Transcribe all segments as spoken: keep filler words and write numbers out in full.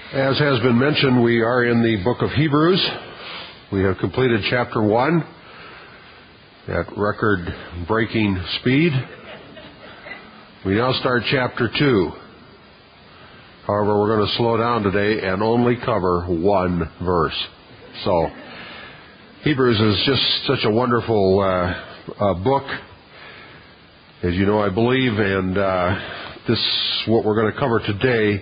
As has been mentioned, we are in the book of Hebrews. We have completed chapter one at record-breaking speed. We now start chapter two. However, we're going to slow down today and only cover one verse. So, Hebrews is just such a wonderful uh, uh, book, as you know, I believe, and uh, this, what we're going to cover today,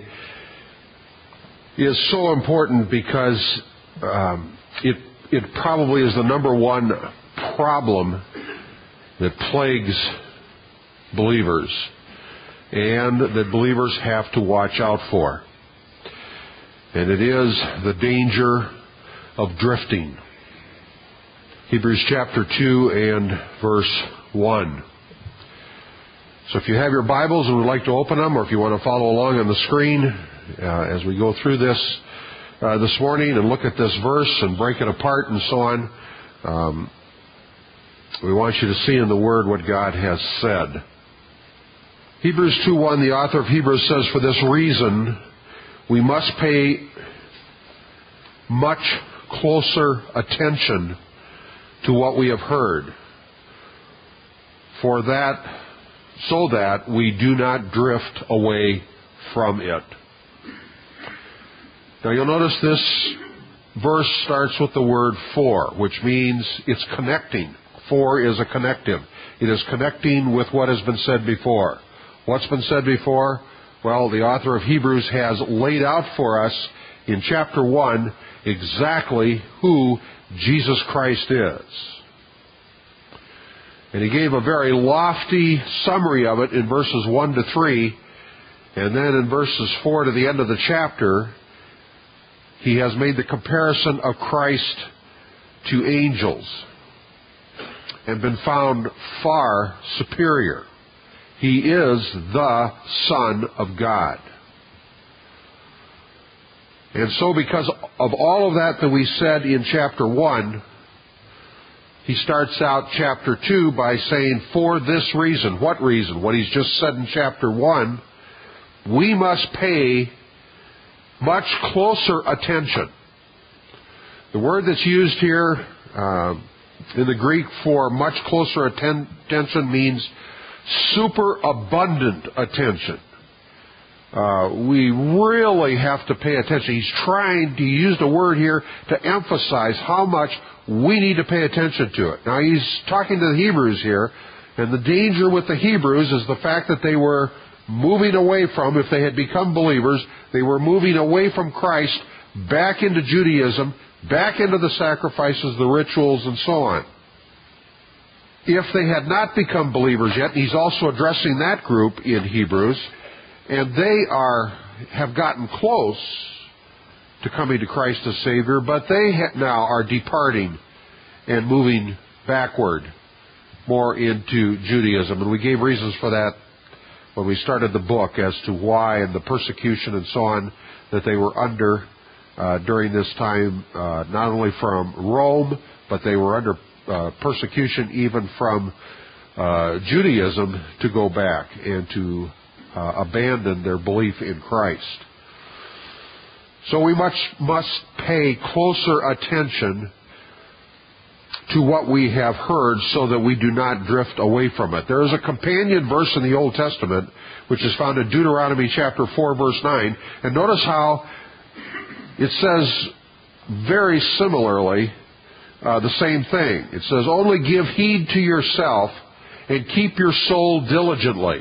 is so important because um, it it probably is the number one problem that plagues believers and that believers have to watch out for. And it is the danger of drifting. Hebrews chapter two and verse one. So if you have your Bibles and would like to open them, or if you want to follow along on the screen, Uh, as we go through this uh, this morning and look at this verse and break it apart and so on, um, we want you to see in the Word what God has said. Hebrews two one, the author of Hebrews says, "For this reason we must pay much closer attention to what we have heard, for that, so that we do not drift away from it." Now you'll notice this verse starts with the word "for," which means it's connecting. For is a connective. It is connecting with what has been said before. What's been said before? Well, the author of Hebrews has laid out for us in chapter one exactly who Jesus Christ is. And he gave a very lofty summary of it in verses one to three, and then in verses four to the end of the chapter, he has made the comparison of Christ to angels and been found far superior. He is the Son of God. And so because of all of that that we said in chapter one, he starts out chapter two by saying, for this reason. What reason? What he's just said in chapter one, we must pay much closer attention. The word that's used here uh, in the Greek for much closer atten- attention means superabundant attention. Uh, we really have to pay attention. He's trying to use the word here to emphasize how much we need to pay attention to it. Now, he's talking to the Hebrews here, and the danger with the Hebrews is the fact that they were moving away from, if they had become believers, they were moving away from Christ back into Judaism, back into the sacrifices, the rituals, and so on. If they had not become believers yet, and he's also addressing that group in Hebrews, and they are have gotten close to coming to Christ as Savior, but they ha- now are departing and moving backward more into Judaism. And we gave reasons for that when we started the book as to why, and the persecution and so on that they were under uh, during this time, uh, not only from Rome, but they were under uh, persecution even from uh, Judaism to go back and to uh, abandon their belief in Christ. So we much must pay closer attention to what we have heard so that we do not drift away from it. There is a companion verse in the Old Testament which is found in Deuteronomy chapter four, verse nine. And notice how it says very similarly uh, the same thing. It says, only give heed to yourself and keep your soul diligently.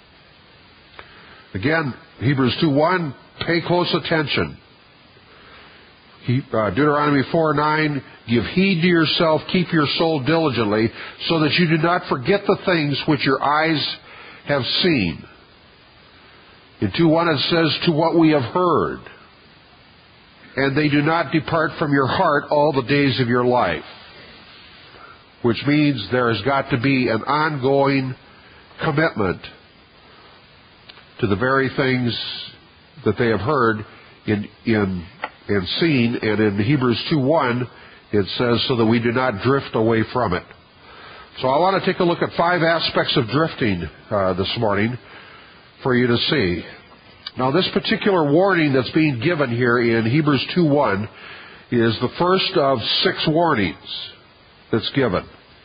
Again, Hebrews two one, pay close attention. He, uh, Deuteronomy four nine, give heed to yourself, keep your soul diligently, so that you do not forget the things which your eyes have seen. In two one it says, to what we have heard, and they do not depart from your heart all the days of your life. Which means there has got to be an ongoing commitment to the very things that they have heard in in and seen, and in Hebrews two one, it says, so that we do not drift away from it. So I want to take a look at five aspects of drifting uh, this morning for you to see. Now, this particular warning that's being given here in Hebrews two one is the first of six warnings that's given.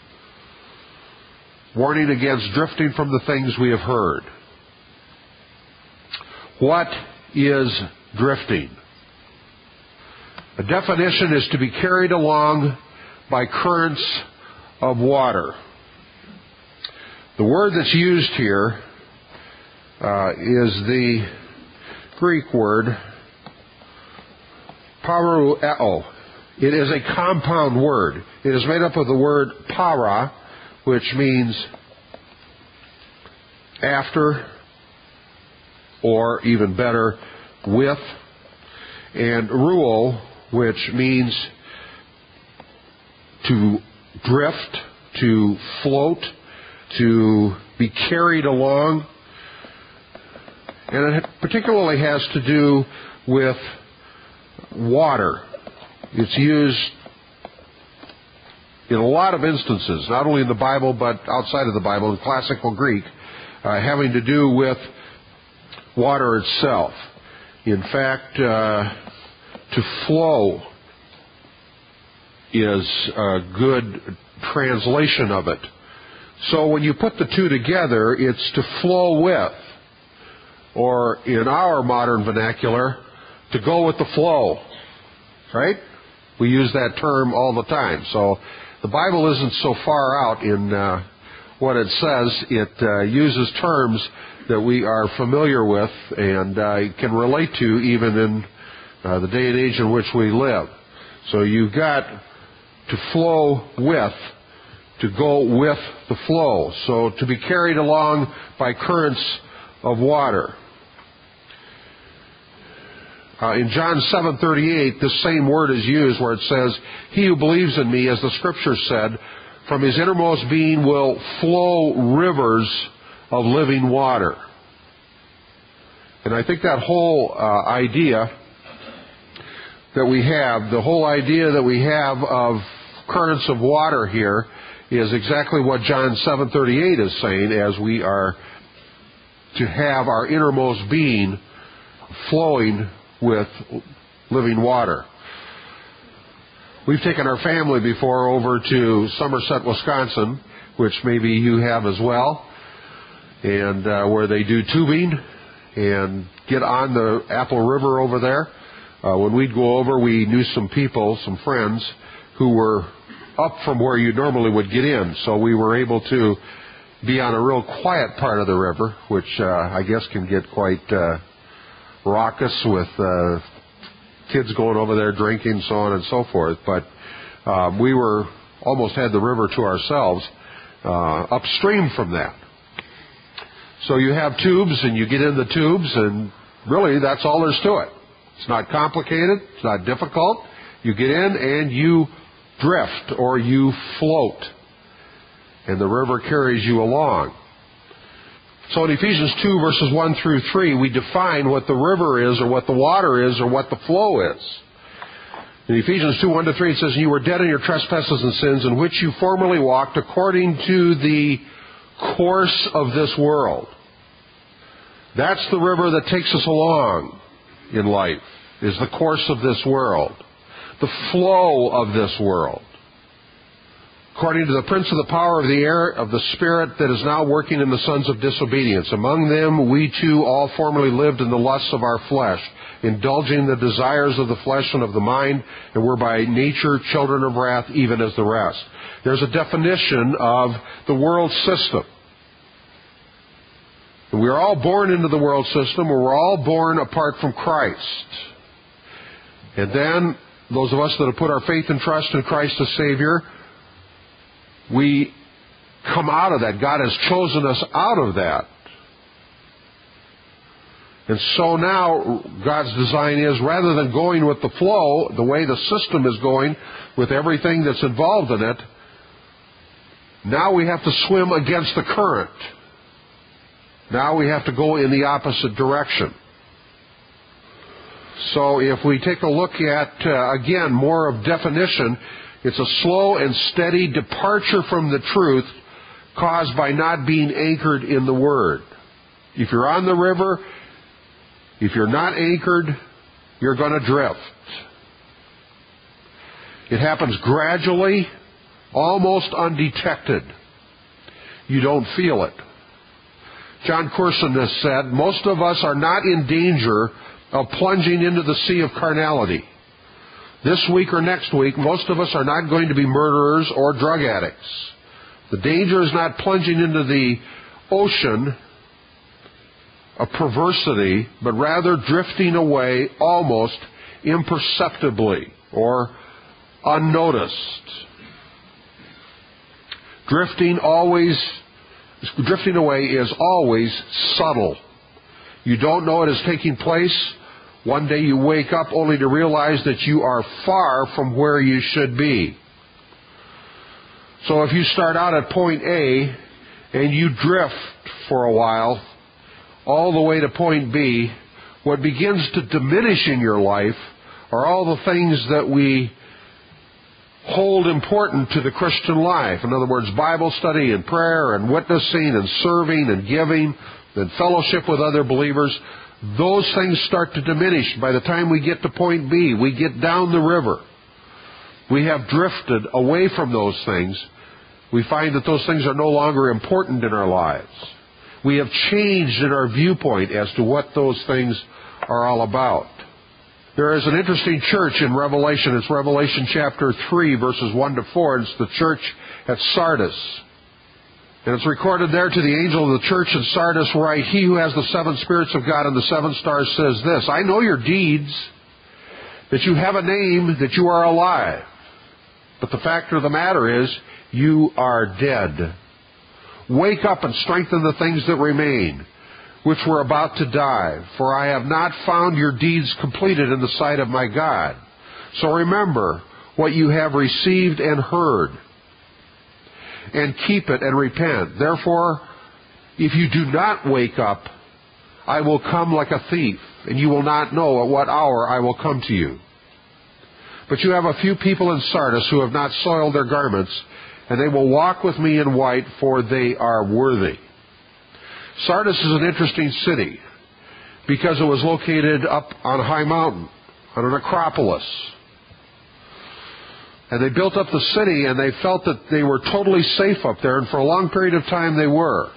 Warning against drifting from the things we have heard. What is drifting? A definition is to be carried along by currents of water. The word that's used here uh, is the Greek word paroueo. It is a compound word. It is made up of the word para, which means after, or even better, with, and ruo, which means to drift, to float, to be carried along. And it particularly has to do with water. It's used in a lot of instances, not only in the Bible but outside of the Bible, in classical Greek, uh, having to do with water itself. In fact, uh, to flow is a good translation of it. So when you put the two together, it's to flow with, or in our modern vernacular, to go with the flow. Right? We use that term all the time. So the Bible isn't so far out in uh, what it says. It uh, uses terms that we are familiar with and uh, can relate to even in uh, the day and age in which we live. So you've got to flow with, to go with the flow. So to be carried along by currents of water. Uh, in John seven thirty-eight, this same word is used where it says, "He who believes in me, as the Scripture said, from his innermost being will flow rivers of living water." And I think that whole uh, idea that we have, the whole idea that we have of currents of water here is exactly what John seven thirty-eight is saying, as we are to have our innermost being flowing with living water. We've taken our family before over to Somerset, Wisconsin, which maybe you have as well, and uh, where they do tubing and get on the Apple River over there. Uh, when we'd go over, we knew some people, some friends, who were up from where you normally would get in, so we were able to be on a real quiet part of the river, which uh, I guess can get quite uh, raucous with uh, kids going over there drinking, so on and so forth. But um, we were almost had the river to ourselves uh, upstream from that. So you have tubes, and you get in the tubes, and really that's all there's to it. It's not complicated. It's not difficult. You get in and you drift, or you float, and the river carries you along. So in Ephesians two, verses one through three, we define what the river is, or what the water is, or what the flow is. In Ephesians two, one to three, it says, "You were dead in your trespasses and sins, in which you formerly walked according to the course of this world." That's the river that takes us along in life, is the course of this world, the flow of this world. "According to the prince of the power of the air, of the spirit that is now working in the sons of disobedience. Among them we too all formerly lived in the lusts of our flesh, indulging the desires of the flesh and of the mind, and were by nature children of wrath, even as the rest." There's a definition of the world system. And we are all born into the world system, or we're all born apart from Christ. And then, those of us that have put our faith and trust in Christ as Savior, we come out of that. God has chosen us out of that. And so now, God's design is, rather than going with the flow, the way the system is going, with everything that's involved in it, now we have to swim against the current. Now we have to go in the opposite direction. So if we take a look at, uh, again, more of definition, it's a slow and steady departure from the truth caused by not being anchored in the Word. If you're on the river, If you're not anchored, you're going to drift. It happens gradually, almost undetected. You don't feel it. John Corson has said, most of us are not in danger of plunging into the sea of carnality. This week or next week, most of us are not going to be murderers or drug addicts. The danger is not plunging into the ocean of perversity, but rather drifting away almost imperceptibly or unnoticed. Drifting always, drifting away is always subtle. You don't know it is taking place. One day you wake up only to realize that you are far from where you should be. So if you start out at point A and you drift for a while all the way to point B, what begins to diminish in your life are all the things that we hold important to the Christian life. In other words, Bible study and prayer and witnessing and serving and giving and fellowship with other believers. Those things start to diminish. By the time we get to point B, we get down the river. We have drifted away from those things. We find that those things are no longer important in our lives. We have changed in our viewpoint as to what those things are all about. There is an interesting church in Revelation. It's Revelation chapter three, verses one to four. It's the church at Sardis. And it's recorded there, to the angel of the church in Sardis write, he who has the seven spirits of God and the seven stars says this, I know your deeds, that you have a name, that you are alive. But the fact of the matter is, you are dead. Wake up and strengthen the things that remain, which were about to die. For I have not found your deeds completed in the sight of my God. So remember what you have received and heard, and keep it and repent. Therefore, if you do not wake up, I will come like a thief, and you will not know at what hour I will come to you. But you have a few people in Sardis who have not soiled their garments, and they will walk with me in white, for they are worthy. Sardis is an interesting city because it was located up on a high mountain, on an acropolis. And they built up the city, and they felt that they were totally safe up there, and for a long period of time they were.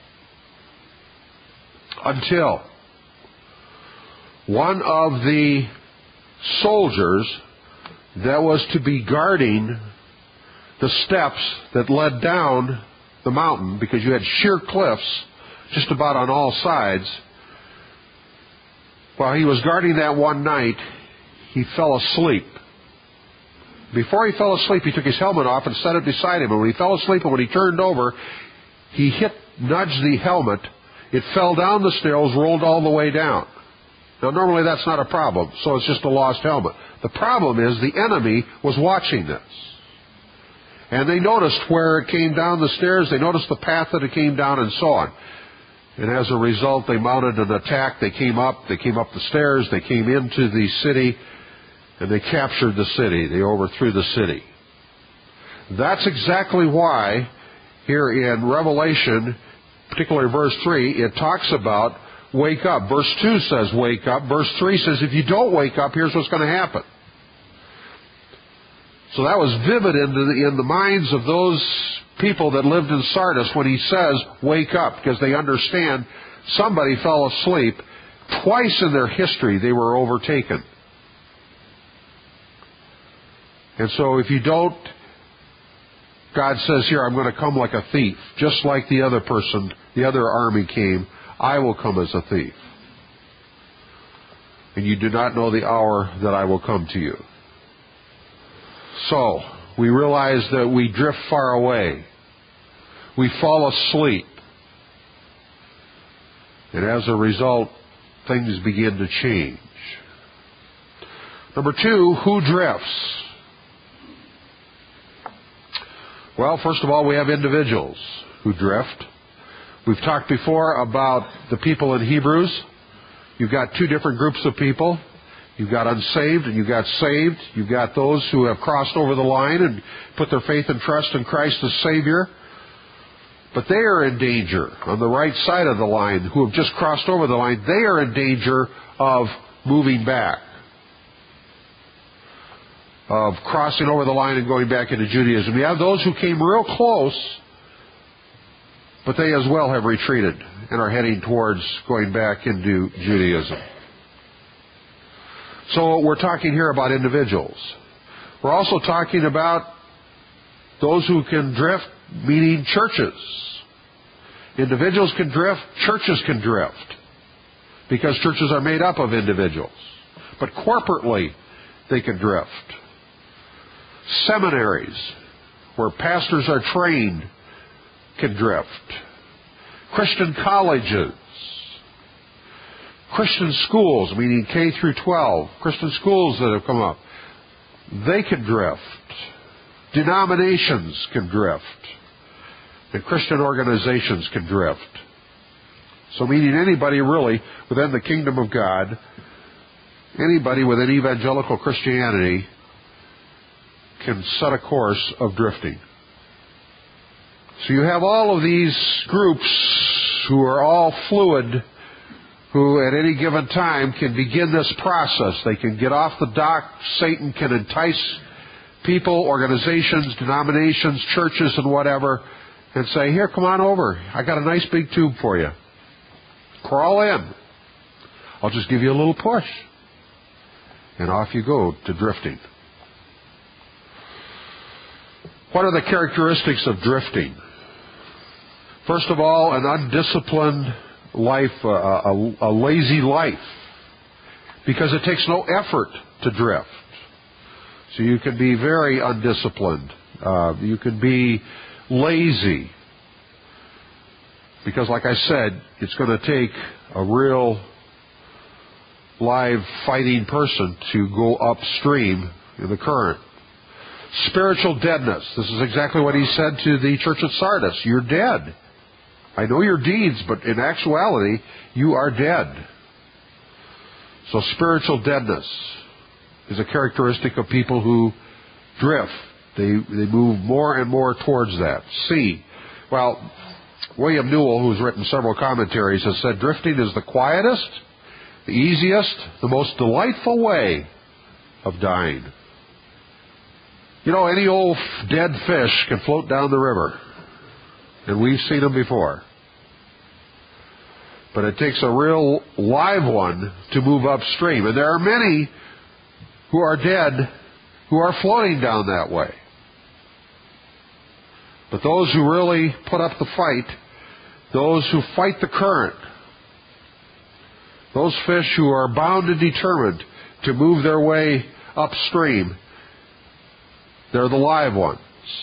Until one of the soldiers that was to be guarding the steps that led down the mountain, because you had sheer cliffs just about on all sides, while he was guarding that one night, he fell asleep. Before he fell asleep, he took his helmet off and set it beside him. And when he fell asleep and when he turned over, he hit, nudged the helmet. It fell down the stairs, rolled all the way down. Now, normally that's not a problem, so it's just a lost helmet. The problem is the enemy was watching this. And they noticed where it came down the stairs. They noticed the path that it came down and so on. And as a result, they mounted an attack. They came up. They came up the stairs. They came into the city. And they captured the city. They overthrew the city. That's exactly why here in Revelation, particularly verse three, it talks about wake up. Verse two says wake up. Verse three says if you don't wake up, here's what's going to happen. So that was vivid in the, in the minds of those people that lived in Sardis when he says wake up, because they understand somebody fell asleep. Twice in their history they were overtaken. And so if you don't, God says here, I'm going to come like a thief. Just like the other person, the other army came, I will come as a thief. And you do not know the hour that I will come to you. So, we realize that we drift far away. We fall asleep. And as a result, things begin to change. Number two, who drifts? Well, first of all, we have individuals who drift. We've talked before about the people in Hebrews. You've got two different groups of people. You've got unsaved and you've got saved. You've got those who have crossed over the line and put their faith and trust in Christ as Savior. But they are in danger on the right side of the line, who have just crossed over the line. They are in danger of moving back, of crossing over the line and going back into Judaism. You have those who came real close, but they as well have retreated and are heading towards going back into Judaism. So we're talking here about individuals. We're also talking about those who can drift, meaning churches. Individuals can drift, churches can drift, because churches are made up of individuals. But corporately, they can drift. Seminaries, where pastors are trained, can drift. Christian colleges, Christian schools, meaning K through twelve, Christian schools that have come up, they can drift. Denominations can drift. And Christian organizations can drift. So meaning anybody really within the kingdom of God, anybody within evangelical Christianity can set a course of drifting. So you have all of these groups who are all fluid, who at any given time can begin this process. They can get off the dock. Satan can entice people, organizations, denominations, churches, and whatever, and say, here, come on over. I got a nice big tube for you. Crawl in. I'll just give you a little push. And off you go to drifting. What are the characteristics of drifting? First of all, an undisciplined life, a, a, a lazy life, because it takes no effort to drift. So you can be very undisciplined. Uh, you can be lazy, because like I said, it's going to take a real live fighting person to go upstream in the current. Spiritual deadness. This is exactly what he said to the church at Sardis. You're dead. I know your deeds, but in actuality, you are dead. So spiritual deadness is a characteristic of people who drift. They they move more and more towards that. C. Well, William Newell, who's written several commentaries, has said drifting is the quietest, the easiest, the most delightful way of dying. You know, any old dead fish can float down the river. And we've seen them before. But it takes a real live one to move upstream. And there are many who are dead who are floating down that way. But those who really put up the fight, those who fight the current, those fish who are bound and determined to move their way upstream, they're the live ones.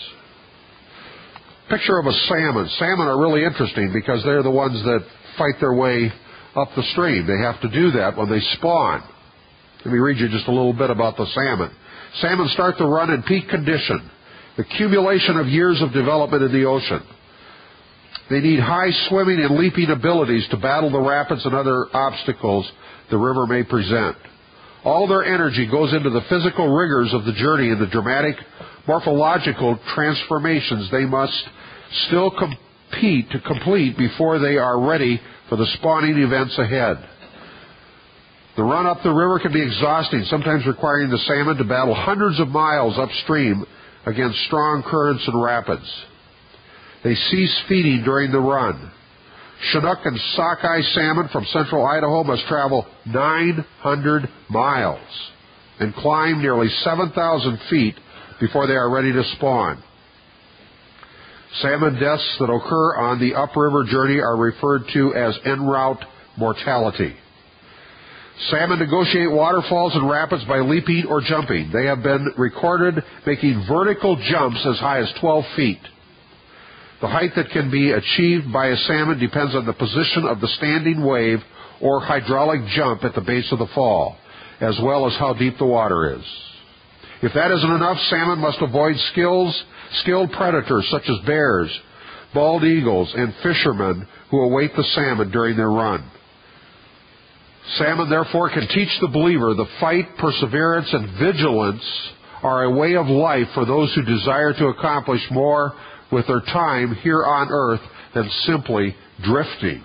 Picture of a salmon. Salmon are really interesting because they're the ones that fight their way up the stream. They have to do that when they spawn. Let me read you just a little bit about the salmon. Salmon start the run in peak condition, the accumulation of years of development in the ocean. They need high swimming and leaping abilities to battle the rapids and other obstacles the river may present. All their energy goes into the physical rigors of the journey and the dramatic morphological transformations they must still compete to complete before they are ready for the spawning events ahead. The run up the river can be exhausting, sometimes requiring the salmon to battle hundreds of miles upstream against strong currents and rapids. They cease feeding during the run. Chinook and sockeye salmon from central Idaho must travel nine hundred miles and climb nearly seven thousand feet before they are ready to spawn. Salmon deaths that occur on the upriver journey are referred to as en route mortality. Salmon negotiate waterfalls and rapids by leaping or jumping. They have been recorded making vertical jumps as high as twelve feet. The height that can be achieved by a salmon depends on the position of the standing wave or hydraulic jump at the base of the fall, as well as how deep the water is. If that isn't enough, salmon must avoid skills, skilled predators such as bears, bald eagles, and fishermen who await the salmon during their run. Salmon, therefore, can teach the believer the fight, perseverance, and vigilance are a way of life for those who desire to accomplish more with their time here on earth than simply drifting.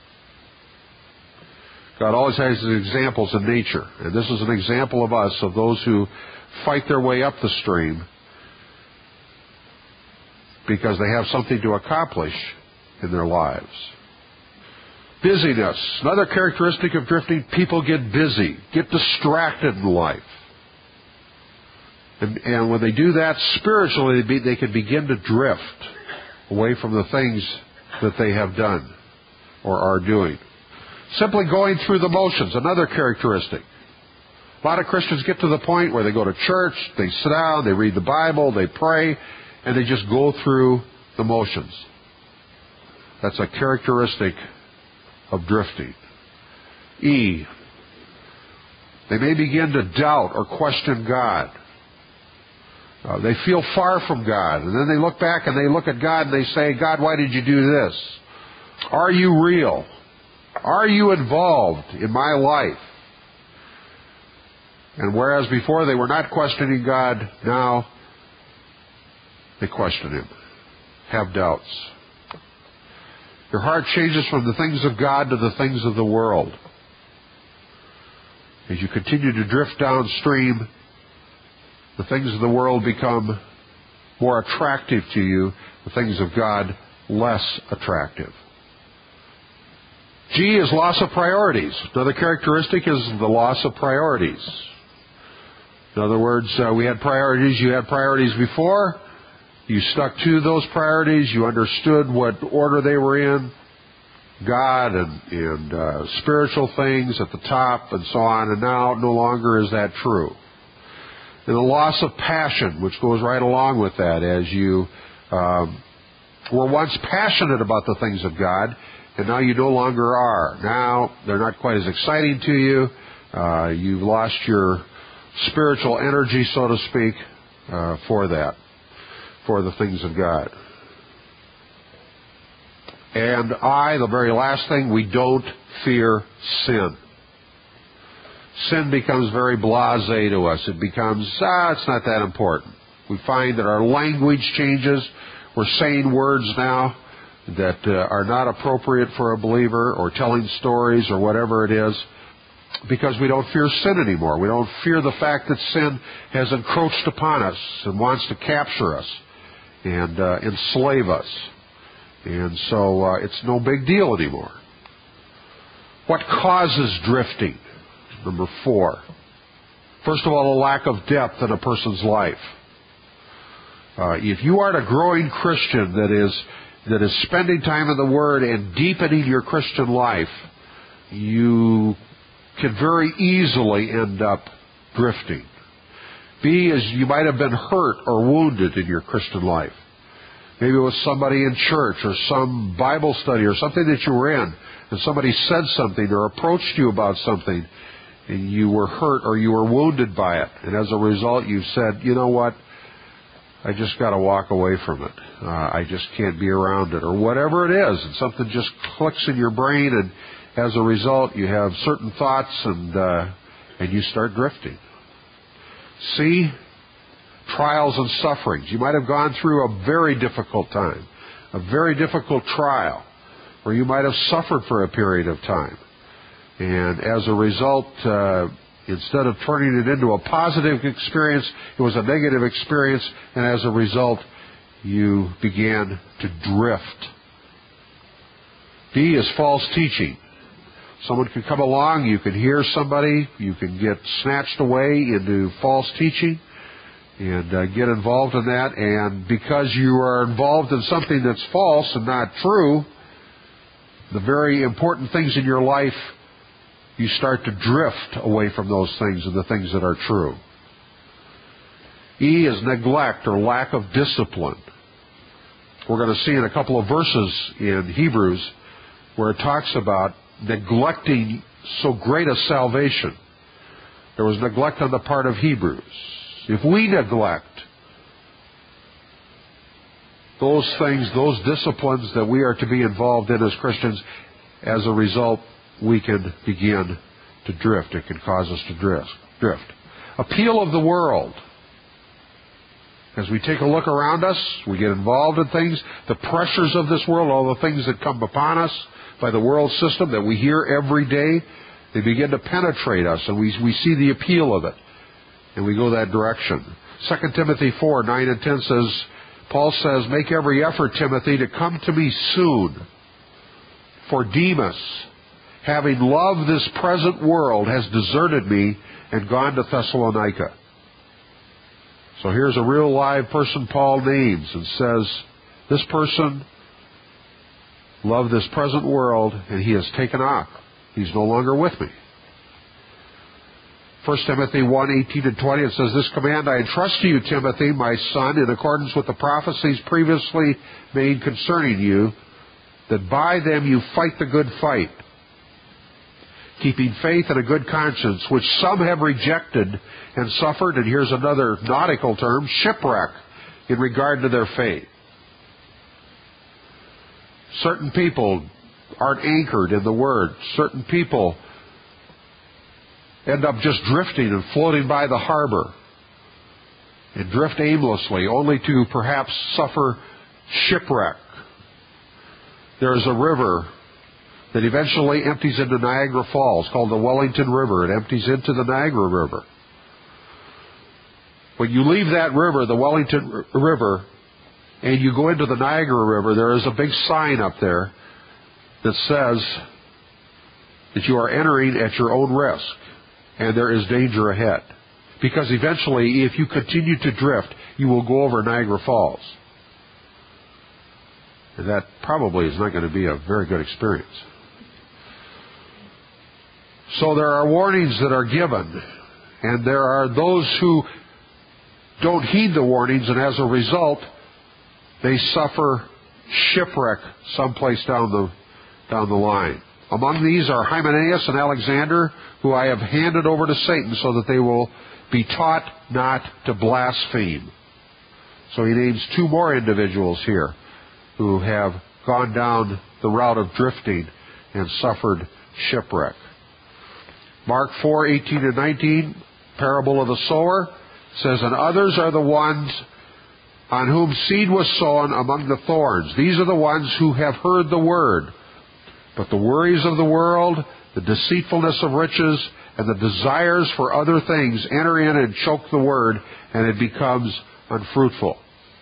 God always has examples in nature, and this is an example of us, of those who fight their way up the stream because they have something to accomplish in their lives. Busyness. Another characteristic of drifting, people get busy, get distracted in life. And, and when they do that spiritually, they, be, they can begin to drift away from the things that they have done or are doing. Simply going through the motions, another characteristic. A lot of Christians get to the point where they go to church, they sit down, they read the Bible, they pray, and they just go through the motions. That's a characteristic of drifting. E. They may begin to doubt or question God. Uh, they feel far from God, and then they look back and they look at God and they say, God, why did you do this? Are you real? Are you involved in my life? And whereas before they were not questioning God, now they question Him, have doubts. Your heart changes from the things of God to the things of the world. As you continue to drift downstream, the things of the world become more attractive to you, the things of God less attractive. G is loss of priorities. Another characteristic is the loss of priorities. In other words, uh, we had priorities. You had priorities before. You stuck to those priorities. You understood what order they were in. God and, and uh, spiritual things at the top and so on. And now no longer is that true. And the loss of passion, which goes right along with that, as you um, were once passionate about the things of God, and now you no longer are. Now they're not quite as exciting to you. Uh, you've lost your spiritual energy, so to speak, uh, for that, for the things of God. And I, the very last thing, we don't fear sin. Sin becomes very blasé to us. It becomes, ah, it's not that important. We find that our language changes. We're saying words now that uh, are not appropriate for a believer, or telling stories or whatever it is, because we don't fear sin anymore. We don't fear the fact that sin has encroached upon us and wants to capture us and uh, enslave us. And so uh, it's no big deal anymore. What causes drifting? Number four. First of all, a lack of depth in a person's life. Uh, if you are a growing Christian that is that is spending time in the Word and deepening your Christian life, you can very easily end up drifting. B is you might have been hurt or wounded in your Christian life. Maybe it was somebody in church or some Bible study or something that you were in, and somebody said something or approached you about something, and you were hurt or you were wounded by it. And as a result, you said, you know what, I just got to walk away from it. Uh, I just can't be around it. Or whatever it is, and something just clicks in your brain, and as a result, you have certain thoughts, and uh, and you start drifting. C, trials and sufferings. You might have gone through a very difficult time, a very difficult trial, where you might have suffered for a period of time. And as a result, uh, instead of turning it into a positive experience, it was a negative experience, and as a result, you began to drift. D is false teaching. Someone can come along, you can hear somebody, you can get snatched away into false teaching and uh, get involved in that, and because you are involved in something that's false and not true, the very important things in your life, you start to drift away from those things and the things that are true. E is neglect or lack of discipline. We're going to see in a couple of verses in Hebrews where it talks about neglecting so great a salvation. There was neglect on the part of Hebrews. If we neglect those things, those disciplines that we are to be involved in as Christians, as a result, we can begin to drift. It can cause us to drift. Drift. Appeal of the world. As we take a look around us, we get involved in things, the pressures of this world, all the things that come upon us by the world system that we hear every day, they begin to penetrate us, and we, we see the appeal of it, and we go that direction. Second Timothy four, nine and ten says, Paul says, make every effort, Timothy, to come to me soon. For Demas, having loved this present world, has deserted me and gone to Thessalonica. So here's a real live person Paul names and says, this person loved this present world and he has taken off. He's no longer with me. First Timothy one, eighteen and twenty, it says, this command I entrust to you, Timothy, my son, in accordance with the prophecies previously made concerning you, that by them you fight the good fight, keeping faith and a good conscience, which some have rejected and suffered, and here's another nautical term, shipwreck, in regard to their faith. Certain people aren't anchored in the Word. Certain people end up just drifting and floating by the harbor and drift aimlessly, only to perhaps suffer shipwreck. There's a river that eventually empties into Niagara Falls, called the Wellington River. It empties into the Niagara River. When you leave that river, the Wellington River, and you go into the Niagara River, there is a big sign up there that says that you are entering at your own risk, and there is danger ahead. Because eventually, if you continue to drift, you will go over Niagara Falls. And that probably is not going to be a very good experience. So there are warnings that are given, and there are those who don't heed the warnings, and as a result, they suffer shipwreck someplace down the down the line. Among these are Hymenaeus and Alexander, who I have handed over to Satan so that they will be taught not to blaspheme. So he names two more individuals here who have gone down the route of drifting and suffered shipwreck. Mark four, eighteen and nineteen, parable of the sower, says, and others are the ones on whom seed was sown among the thorns. These are the ones who have heard the word, but the worries of the world, the deceitfulness of riches, and the desires for other things enter in and choke the word, and it becomes unfruitful.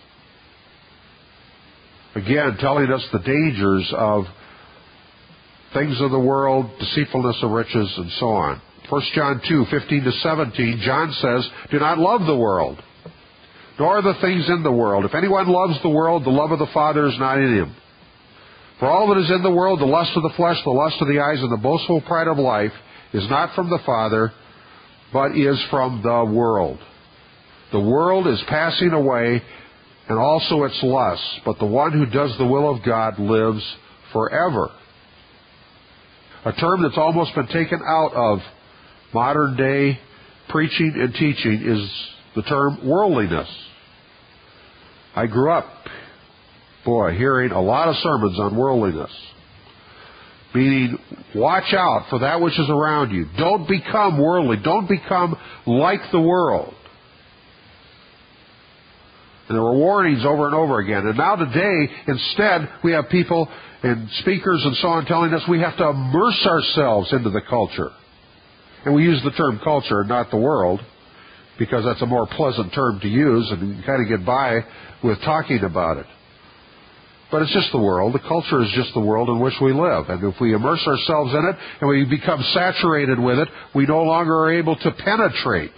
Again, telling us the dangers of things of the world, deceitfulness of riches, and so on. First John two, fifteen to seventeen, John says, do not love the world, nor the things in the world. If anyone loves the world, the love of the Father is not in him. For all that is in the world, the lust of the flesh, the lust of the eyes, and the boastful pride of life, is not from the Father, but is from the world. The world is passing away, and also its lusts, but the one who does the will of God lives forever. A term that's almost been taken out of modern day preaching and teaching is the term worldliness. I grew up, boy, hearing a lot of sermons on worldliness. Meaning, watch out for that which is around you. Don't become worldly. Don't become like the world. And there were warnings over and over again. And now today, instead, we have people and speakers and so on telling us we have to immerse ourselves into the culture. And we use the term culture, not the world, because that's a more pleasant term to use, and you can kind of get by with talking about it. But it's just the world. The culture is just the world in which we live. And if we immerse ourselves in it and we become saturated with it, we no longer are able to penetrate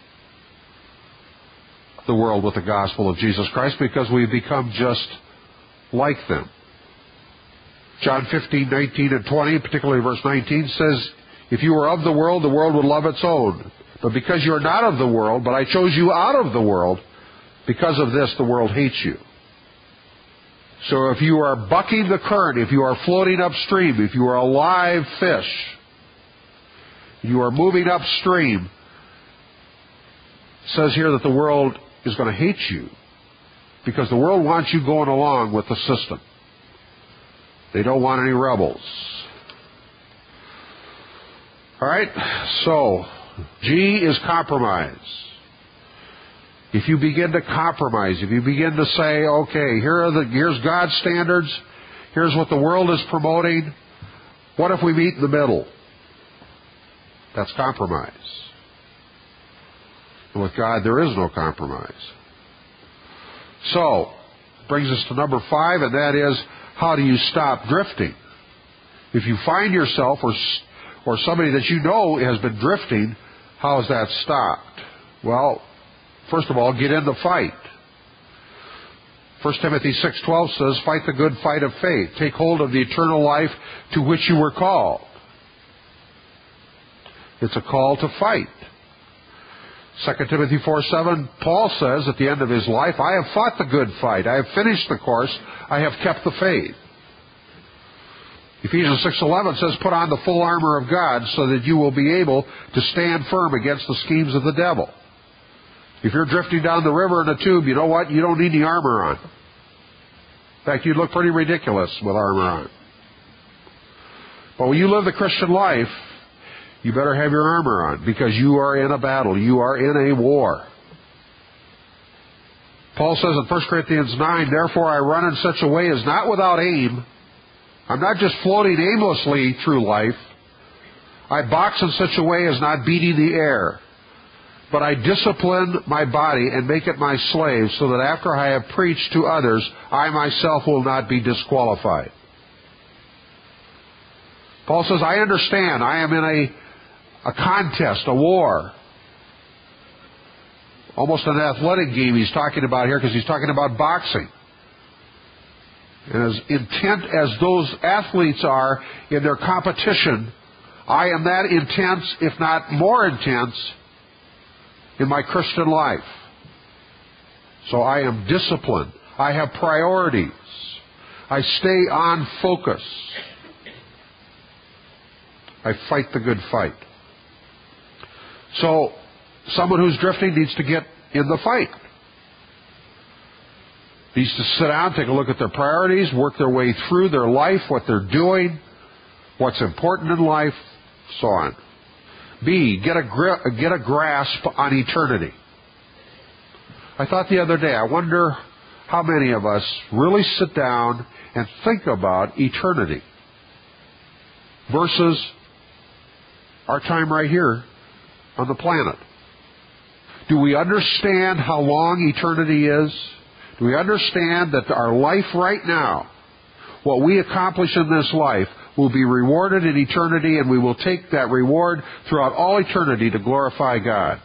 the world with the gospel of Jesus Christ because we become just like them. John fifteen, nineteen, and twenty, particularly verse nineteen, says, if you were of the world, the world would love its own. But because you are not of the world, but I chose you out of the world, because of this the world hates you. So if you are bucking the current, if you are floating upstream, if you are a live fish, you are moving upstream, it says here that the world is going to hate you because the world wants you going along with the system. They don't want any rebels. All right, so G is compromise. if you begin to compromise, if you begin to say, okay, here are the, here's God's standards, here's what the world is promoting, what if we meet in the middle? That's compromise. And with God, there is no compromise. So, brings us to number five, and that is, how do you stop drifting? If you find yourself or, or somebody that you know has been drifting, how is that stopped? Well, first of all, get in the fight. First Timothy six twelve says, fight the good fight of faith. Take hold of the eternal life to which you were called. It's a call to fight. Second Timothy four seven, Paul says at the end of his life, I have fought the good fight. I have finished the course. I have kept the faith. Ephesians six eleven says, put on the full armor of God so that you will be able to stand firm against the schemes of the devil. If you're drifting down the river in a tube, you know what? You don't need any armor on. In fact, you'd look pretty ridiculous with armor on. But when you live the Christian life, you better have your armor on, because you are in a battle. You are in a war. Paul says in First Corinthians nine, therefore I run in such a way as not without aim. I'm not just floating aimlessly through life. I box in such a way as not beating the air. But I discipline my body and make it my slave, so that after I have preached to others, I myself will not be disqualified. Paul says, I understand. I am in a, a contest, a war. Almost an athletic game he's talking about here, because he's talking about boxing. And as intent as those athletes are in their competition, I am that intense, if not more intense, in my Christian life. So I am disciplined. I have priorities. I stay on focus. I fight the good fight. So someone who's drifting needs to get in the fight. Needs to sit down, take a look at their priorities, work their way through their life, what they're doing, what's important in life, so on. B, get a, gri- get a grasp on eternity. I thought the other day, I wonder how many of us really sit down and think about eternity versus our time right here on the planet. Do we understand how long eternity is? Do we understand that our life right now, what we accomplish in this life, will be rewarded in eternity, and we will take that reward throughout all eternity to glorify God?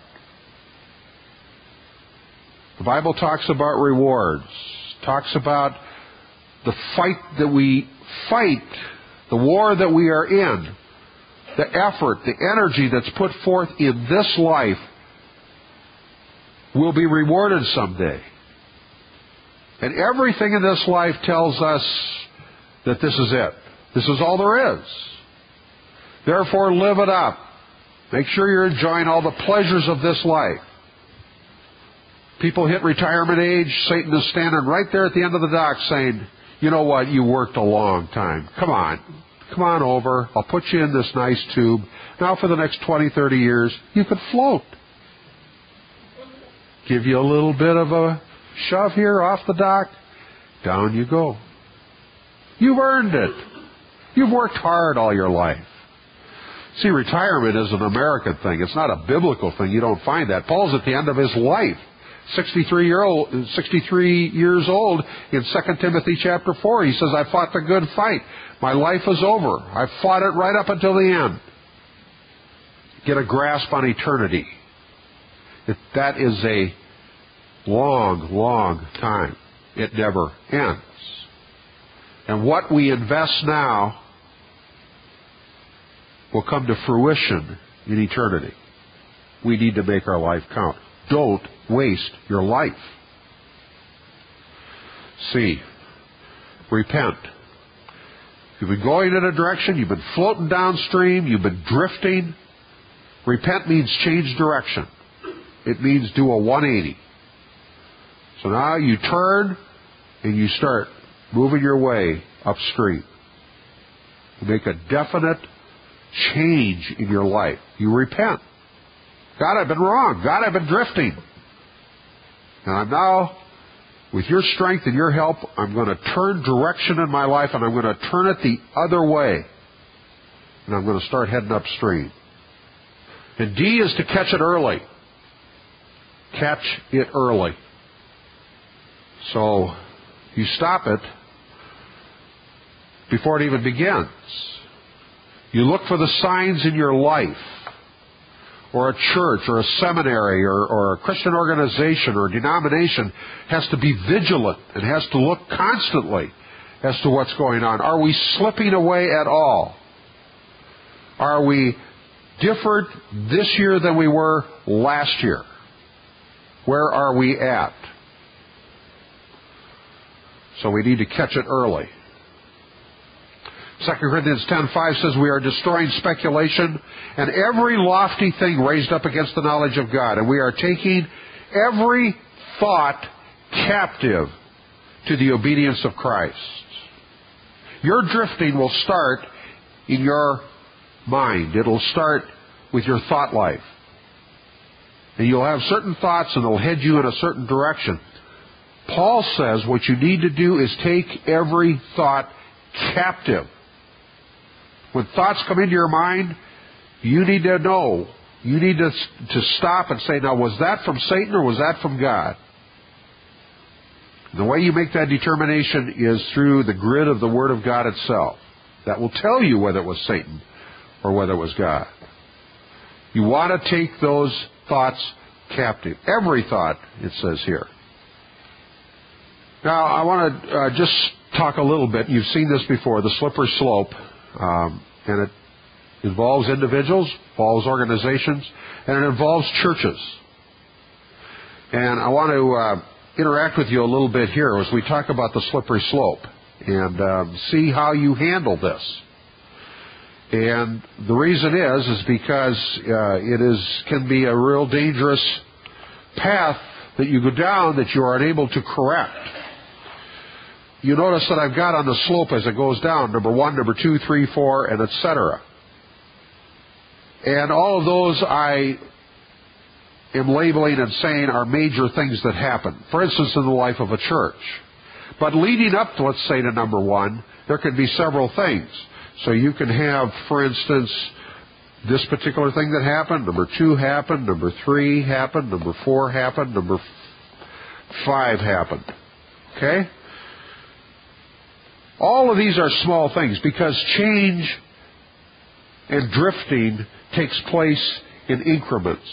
The Bible talks about rewards, talks about the fight that we fight, the war that we are in, the effort, the energy that's put forth in this life will be rewarded someday. And everything in this life tells us that this is it. This is all there is. Therefore, live it up. Make sure you're enjoying all the pleasures of this life. People hit retirement age, Satan is standing right there at the end of the dock saying, you know what, you worked a long time. Come on. Come on over. I'll put you in this nice tube. Now for the next twenty, thirty years, you could float. Give you a little bit of a shove here off the dock. Down you go. You've earned it. You've worked hard all your life. See, retirement is an American thing. It's not a biblical thing. You don't find that. Paul's at the end of his life. sixty-three year old, sixty-three years old in Second Timothy chapter four. He says, I fought the good fight. My life is over. I fought it right up until the end. Get a grasp on eternity. It, that is a long, long time. It never ends. And what we invest now will come to fruition in eternity. We need to make our life count. Don't waste your life. C, repent. You've been going in a direction, you've been floating downstream, you've been drifting. Repent means change direction. It means do a one eighty. So now you turn and you start moving your way upstream. You make a definite change in your life. You repent. God, I've been wrong. God, I've been drifting. And I'm now, with your strength and your help, I'm going to turn direction in my life, and I'm going to turn it the other way. And I'm going to start heading upstream. And D is to catch it early. Catch it early. So you stop it before it even begins. You look for the signs in your life, or a church, or a seminary, or, or a Christian organization, or a denomination has to be vigilant and has to look constantly as to what's going on. Are we slipping away at all? Are we different this year than we were last year? Where are we at? So we need to catch it early. Second Corinthians ten five says we are destroying speculation and every lofty thing raised up against the knowledge of God. And we are taking every thought captive to the obedience of Christ. Your drifting will start in your mind. It'll start with your thought life. And you'll have certain thoughts and they'll head you in a certain direction. Paul says what you need to do is take every thought captive. When thoughts come into your mind, you need to know. You need to, to stop and say, now, was that from Satan or was that from God? The way you make that determination is through the grid of the Word of God itself. That will tell you whether it was Satan or whether it was God. You want to take those thoughts captive. Every thought, it says here. Now, I want to uh, just talk a little bit. You've seen this before, the slippery slope. Um, and it involves individuals, involves organizations, and it involves churches. And I want to uh, interact with you a little bit here as we talk about the slippery slope and um, see how you handle this. And the reason is, is because uh, it is can be a real dangerous path that you go down that you are unable to correct. You notice that I've got on the slope as it goes down, number one, number two, three, four, and et cetera. And all of those I am labeling and saying are major things that happen. For instance, in the life of a church. But leading up to, let's say, to number one, there can be several things. So you can have, for instance, this particular thing that happened, number two happened, number three happened, number four happened, number five happened. Okay? All of these are small things because change and drifting takes place in increments.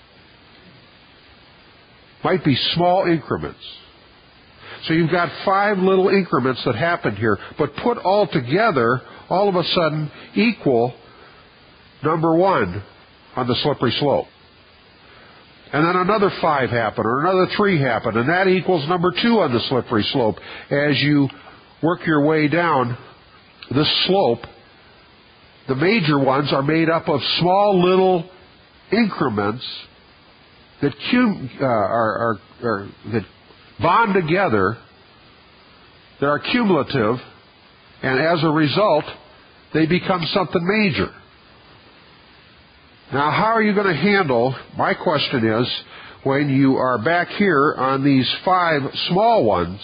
Might be small increments. So you've got five little increments that happened here, but put all together, all of a sudden equal number one on the slippery slope. And then another five happened, or another three happened, and that equals number two on the slippery slope. As you work your way down this slope, the major ones are made up of small little increments that cum, uh, are, are, are that bond together, that are cumulative, and as a result, they become something major. Now, how are you going to handle, my question is, when you are back here on these five small ones,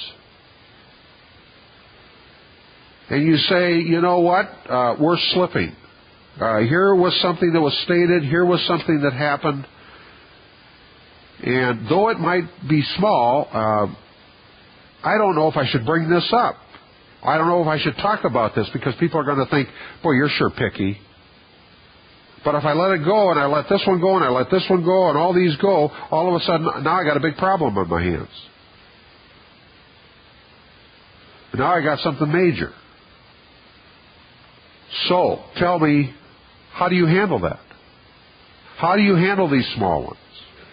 and you say, you know what, uh, we're slipping. Uh, here was something that was stated, here was something that happened, and though it might be small, uh, I don't know if I should bring this up. I don't know if I should talk about this because people are going to think, boy, you're sure picky. But if I let it go and I let this one go and I let this one go and all these go, all of a sudden now I got a big problem on my hands. Now I got something major. So, tell me, how do you handle that? How do you handle these small ones?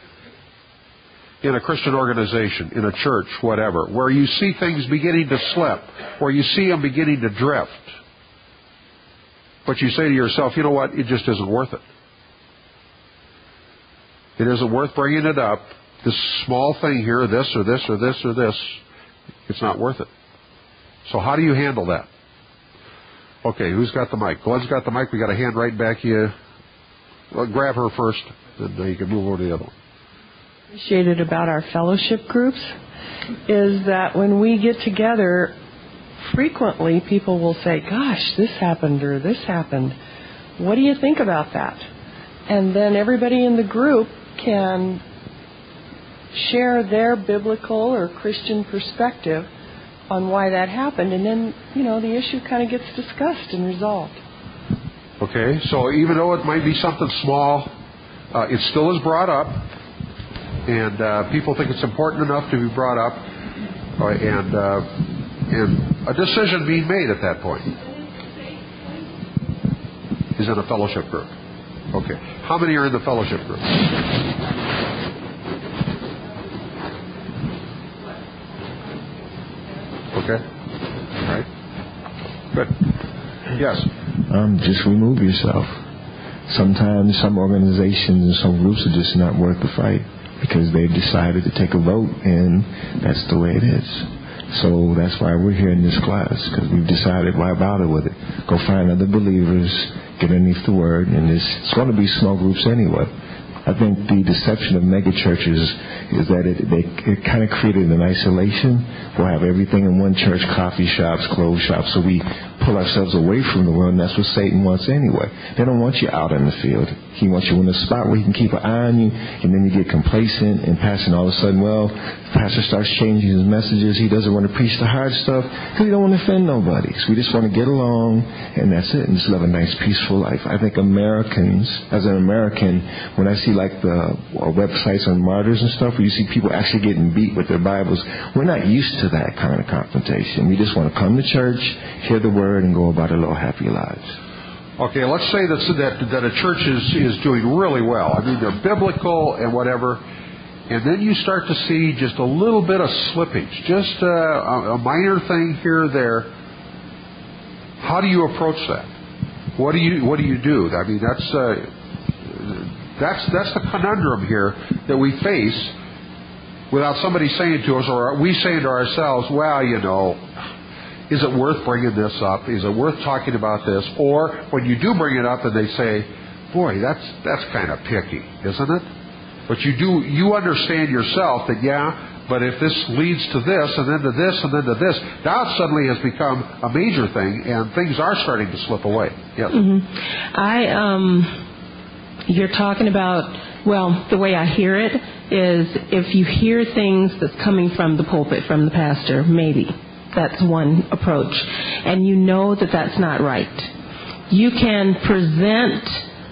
In a Christian organization, in a church, whatever, where you see things beginning to slip, where you see them beginning to drift. But you say to yourself, you know what, it just isn't worth it. It isn't worth bringing it up. This small thing here, this or this or this or this, it's not worth it. So how do you handle that? Okay, who's got the mic? Glenn's got the mic. We got a hand right back here. Well, grab her first, and then you can move over to the other one. appreciated about our fellowship groups is that when we get together, frequently people will say, gosh, this happened or this happened. What do you think about that? And then everybody in the group can share their biblical or Christian perspective on why that happened. And then, you know, the issue kind of gets discussed and resolved. Okay, so even though it might be something small, uh, it still is brought up. And uh, people think it's important enough to be brought up. Uh, and, uh, and a decision being made at that point. Is in a fellowship group. Okay. How many are in the fellowship group? Okay. All right. Good. Yes. Um, just remove yourself. Sometimes some organizations and some groups are just not worth the fight because they've decided to take a vote, and that's the way it is. So that's why we're here in this class, because we've decided why bother with it. Go find other believers, get underneath the word, and it's, it's going to be small groups anyway. I think the deception of mega churches is that it, they, it kind of created an isolation. We'll have everything in one church, coffee shops, clothes shops, so we pull ourselves away from the world, and that's what Satan wants anyway. They don't want you out in the field. He wants you in a spot where he can keep an eye on you, and then you get complacent and passing all of a sudden, well, the pastor starts changing his messages. He doesn't want to preach the hard stuff because he don't want to offend nobody. So we just want to get along, and that's it, and just live a nice, peaceful life. I think Americans, as an American, when I see like the uh, websites on martyrs and stuff where you see people actually getting beat with their Bibles, we're not used to that kind of confrontation. We just want to come to church, hear the word, and go about our little happy lives. Okay, let's say that that, that a church is, is doing really well. I mean, they're biblical and whatever, and then you start to see just a little bit of slippage, just uh, a, a minor thing here or there. How do you approach that? What do you what do you do? I mean, that's uh, that's that's the conundrum here that we face without somebody saying to us, or we saying to ourselves, well, you know, is it worth bringing this up? Is it worth talking about this? Or when you do bring it up and they say, boy, that's that's kind of picky, isn't it? But you do you understand yourself that, yeah, but if this leads to this and then to this and then to this, now it suddenly has become a major thing and things are starting to slip away. Yes. Mm-hmm. I, um, you're talking about, well, the way I hear it is if you hear things that's coming from the pulpit, from the pastor, maybe. That's one approach. And you know that that's not right. You can present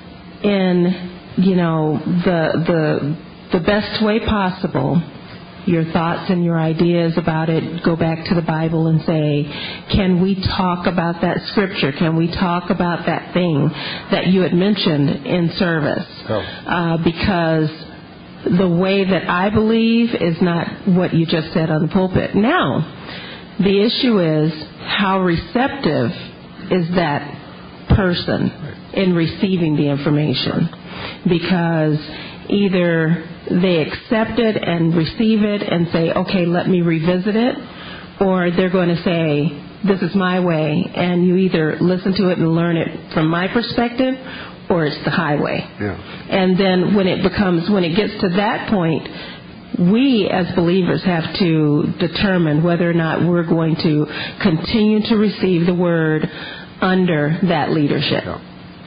in, you know, the the the best way possible your thoughts and your ideas about it. Go back to the Bible and say, can we talk about that scripture? Can we talk about that thing that you had mentioned in service? Oh. Uh, because the way that I believe is not what you just said on the pulpit. Now, the issue is how receptive is that person in receiving the information, because either they accept it and receive it and say, okay, let me revisit it, or they're going to say, this is my way, and you either listen to it and learn it from my perspective, or it's the highway. Yeah. And then when it becomes, when it gets to that point, we as believers have to determine whether or not we're going to continue to receive the word under that leadership. Yeah.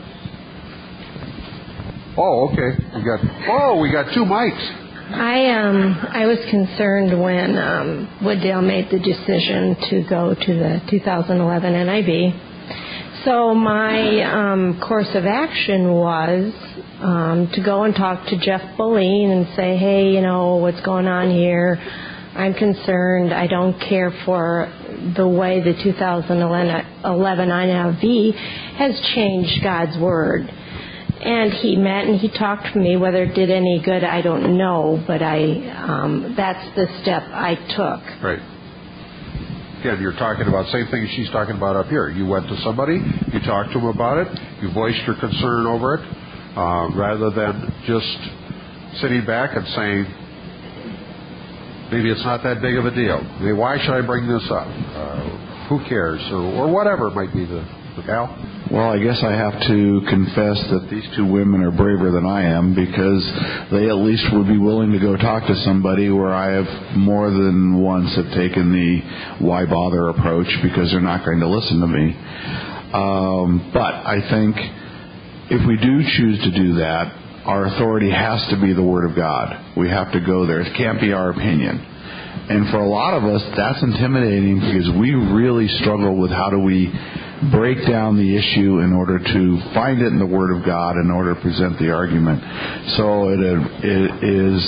Oh, okay. We got oh, we got two mics. I um I was concerned when um, Wooddale made the decision to go to the two thousand eleven N I V. So my um, course of action was um, to go and talk to Jeff Boleen and say, hey, you know, what's going on here? I'm concerned. I don't care for the way the two thousand eleven N I V has changed God's Word. And he met and he talked to me. Whether it did any good, I don't know, but I um, that's the step I took. Right. Again, you're talking about the same thing she's talking about up here. You went to somebody, you talked to them about it, you voiced your concern over it, uh, rather than just sitting back and saying, maybe it's not that big of a deal. Maybe why should I bring this up? Uh, who cares? Or, or whatever might be the Al? Well, I guess I have to confess that these two women are braver than I am, because they at least would be willing to go talk to somebody, where I have more than once have taken the why bother approach because they're not going to listen to me. Um, but I think if we do choose to do that, our authority has to be the Word of God. We have to go there. It can't be our opinion. And for a lot of us, that's intimidating, because we really struggle with how do we break down the issue in order to find it in the Word of God in order to present the argument. So it, it is,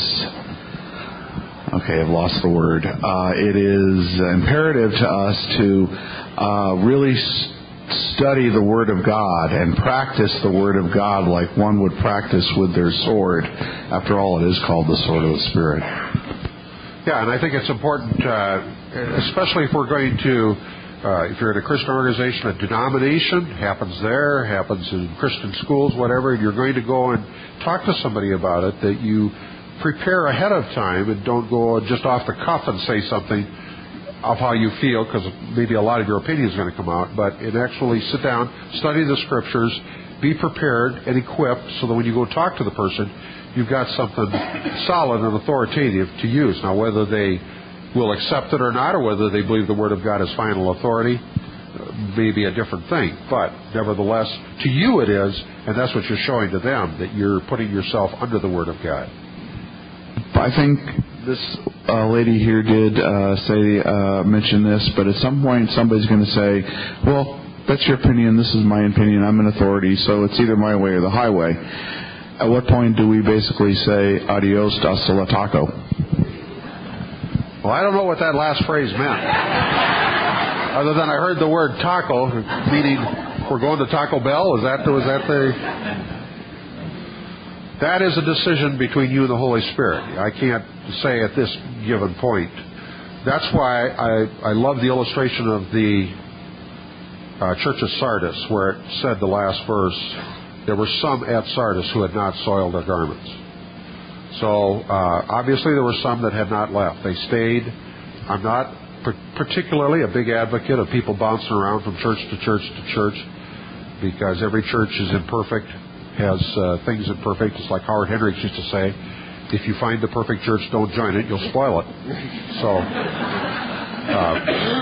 okay, I've lost the word. Uh, it is imperative to us to uh, really study the Word of God and practice the Word of God like one would practice with their sword. After all, it is called the sword of the Spirit. Yeah, and I think it's important, uh, especially if we're going to, uh, if you're in a Christian organization, a denomination, happens there, happens in Christian schools, whatever, and you're going to go and talk to somebody about it, that you prepare ahead of time and don't go just off the cuff and say something of how you feel, because maybe a lot of your opinion is going to come out, but and actually sit down, study the Scriptures, be prepared and equipped so that when you go talk to the person, you've got something solid and authoritative to use. Now, whether they will accept it or not, or whether they believe the Word of God is final authority, may be a different thing. But nevertheless, to you it is, and that's what you're showing to them, that you're putting yourself under the Word of God. I think this uh, lady here did uh, say uh, mention this, but at some point somebody's going to say, well, that's your opinion, this is my opinion, I'm an authority, so it's either my way or the highway. At what point do we basically say, adios, hasta la taco? Well, I don't know what that last phrase meant. Other than I heard the word taco, meaning we're going to Taco Bell. Is that, was that the... That is a decision between you and the Holy Spirit. I can't say at this given point. That's why I, I love the illustration of the uh, Church of Sardis, where it said the last verse, there were some at Sardis who had not soiled their garments. So uh, obviously there were some that had not left. They stayed. I'm not particularly a big advocate of people bouncing around from church to church to church, because every church is imperfect, has uh, things imperfect. It's like Howard Hendricks used to say, if you find the perfect church, don't join it, you'll spoil it. So uh,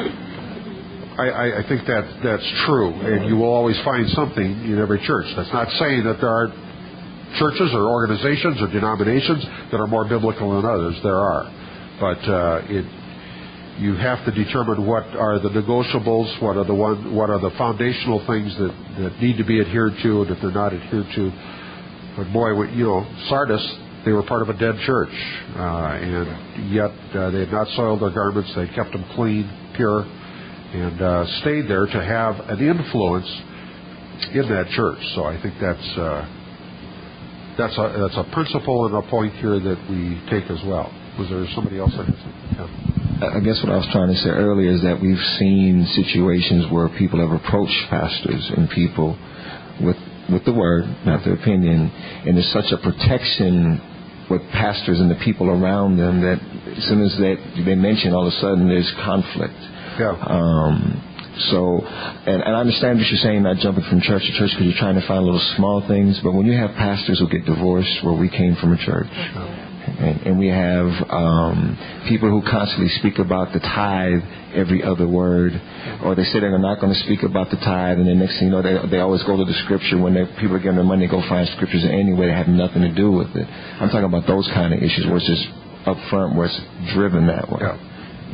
I, I think that that's true, and you will always find something in every church. That's not saying that there are churches or organizations or denominations that are more biblical than others. There are. But uh, it, you have to determine what are the negotiables, what are the one, what are the foundational things that, that need to be adhered to, and if they're not adhered to. But boy, you know, Sardis, they were part of a dead church, uh, and yet uh, they had not soiled their garments. They kept them clean, pure, and uh, stayed there to have an influence in that church. So I think that's uh, that's a that's a principle and a point here that we take as well. Was there somebody else that had something? Yeah. I guess what I was trying to say earlier is that we've seen situations where people have approached pastors and people with with the word, not their opinion, and there's such a protection with pastors and the people around them that as soon as they they mention, all of a sudden there's conflict. Yeah. Um, so, and, and I understand what you're saying, not jumping from church to church because you're trying to find little small things, but when you have pastors who get divorced, where we came from a church, and, and we have um, people who constantly speak about the tithe every other word, or they say they're not going to speak about the tithe, and the next thing you know, they, they always go to the scripture when they, people are getting their money, they go find scriptures anyway that have nothing to do with it. I'm talking about those kind of issues where it's just up front, where it's driven that way. Yeah.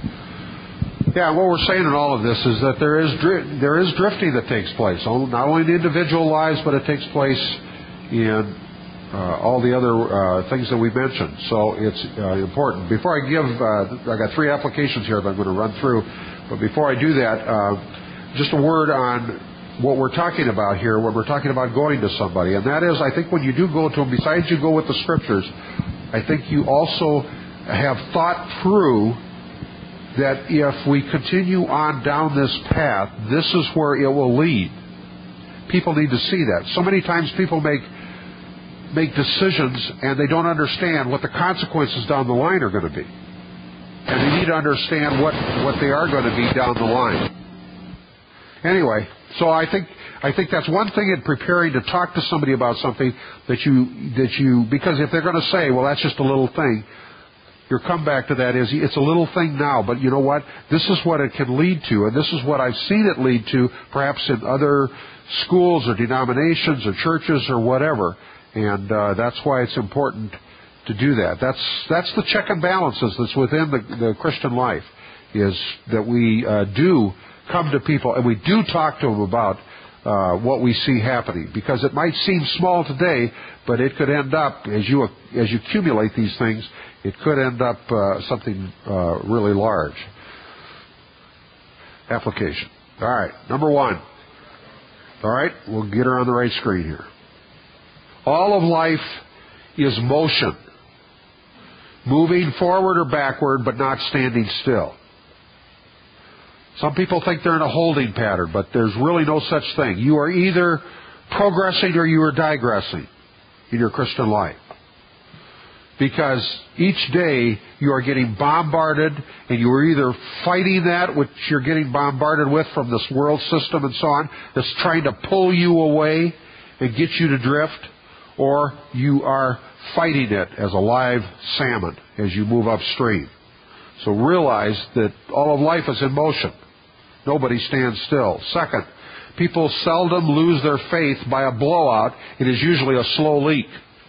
Yeah, what we're saying in all of this is that there is dri- there is drifting that takes place, not only in individual lives, but it takes place in uh, all the other uh, things that we mentioned. So it's uh, important. Before I give, uh, I got three applications here that I'm going to run through, but before I do that, uh, just a word on what we're talking about here when we're talking about going to somebody, and that is, I think when you do go to them, besides you go with the scriptures, I think you also have thought through that if we continue on down this path, this is where it will lead. People need to see that. So many times people make make decisions and they don't understand what the consequences down the line are going to be. And they need to understand what, what they are going to be down the line. Anyway, so I think I think that's one thing in preparing to talk to somebody about something that you, that you, because if they're going to say, well, that's just a little thing, your comeback to that is, it's a little thing now, but you know what? This is what it can lead to, and this is what I've seen it lead to, perhaps in other schools or denominations or churches or whatever. And uh, that's why it's important to do that. That's that's the check and balances that's within the, the Christian life, is that we uh, do come to people and we do talk to them about uh, what we see happening, because it might seem small today, but it could end up, as you as you accumulate these things, it could end up uh, something uh, really large. Application. All right, number one. All right, we'll get her on the right screen here. All of life is motion, moving forward or backward, but not standing still. Some people think they're in a holding pattern, but there's really no such thing. You are either progressing or you are digressing in your Christian life. Because each day you are getting bombarded, and you are either fighting that which you're getting bombarded with from this world system and so on, that's trying to pull you away and get you to drift, or you are fighting it as a live salmon as you move upstream. So realize that all of life is in motion. Nobody stands still. Second, people seldom lose their faith by a blowout. It is usually a slow leak.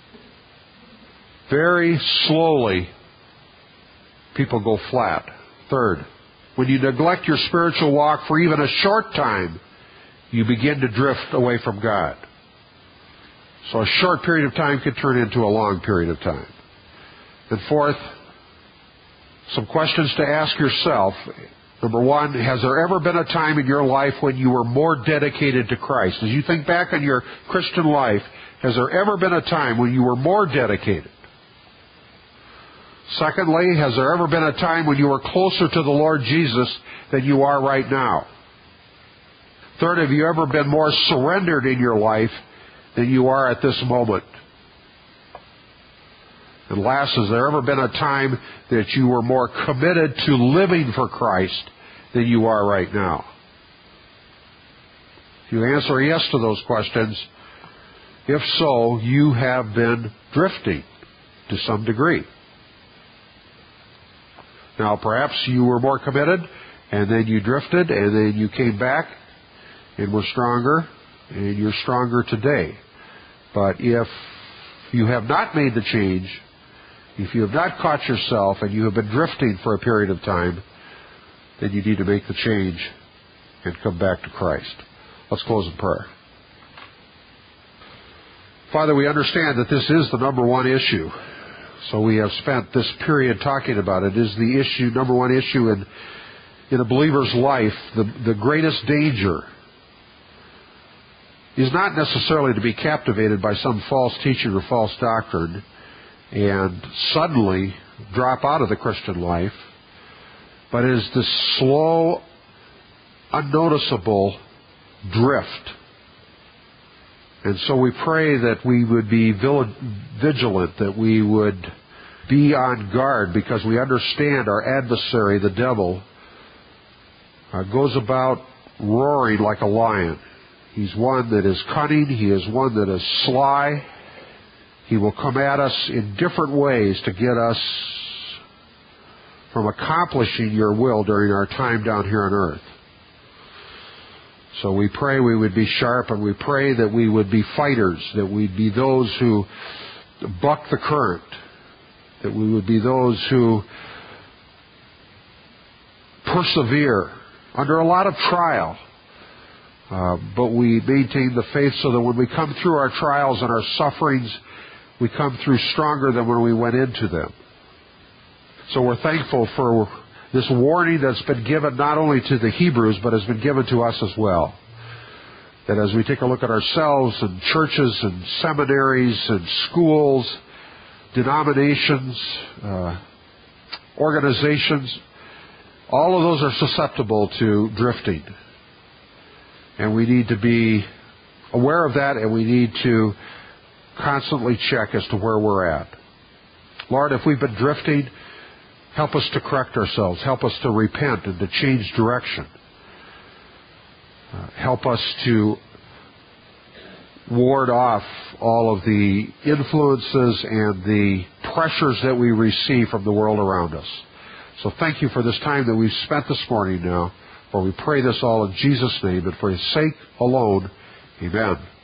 Very slowly, people go flat. Third, when you neglect your spiritual walk for even a short time, you begin to drift away from God. So a short period of time can turn into a long period of time. And fourth, some questions to ask yourself. Number one, has there ever been a time in your life when you were more dedicated to Christ? As you think back on your Christian life, has there ever been a time when you were more dedicated? Secondly, has there ever been a time when you were closer to the Lord Jesus than you are right now? Third, have you ever been more surrendered in your life than you are at this moment? And last, has there ever been a time that you were more committed to living for Christ than you are right now? If you answer yes to those questions, if so, you have been drifting to some degree. Now, perhaps you were more committed, and then you drifted, and then you came back, and were stronger, and you're stronger today. But if you have not made the change, if you have not caught yourself, and you have been drifting for a period of time, then you need to make the change and come back to Christ. Let's close in prayer. Father, we understand that this is the number one issue. So we have spent this period talking about it. It is the issue, number one issue in, in a believer's life. The, the greatest danger is not necessarily to be captivated by some false teaching or false doctrine and suddenly drop out of the Christian life, but it is this slow, unnoticeable drift. And so we pray that we would be vigilant, that we would be on guard, because we understand our adversary, the devil, uh, goes about roaring like a lion. He's one that is cunning. He is one that is sly. He will come at us in different ways to get us from accomplishing your will during our time down here on earth. So we pray we would be sharp, and we pray that we would be fighters, that we'd be those who buck the current, that we would be those who persevere under a lot of trial, uh, but we maintain the faith so that when we come through our trials and our sufferings, we come through stronger than when we went into them. So we're thankful for this warning that's been given not only to the Hebrews, but has been given to us as well. That as we take a look at ourselves and churches and seminaries and schools, denominations, uh, organizations, all of those are susceptible to drifting. And we need to be aware of that, and we need to constantly check as to where we're at. Lord, if we've been drifting, help us to correct ourselves. Help us to repent and to change direction. Uh, help us to ward off all of the influences and the pressures that we receive from the world around us. So thank you for this time that we've spent this morning now, for we pray this all in Jesus' name and for His sake alone. Amen.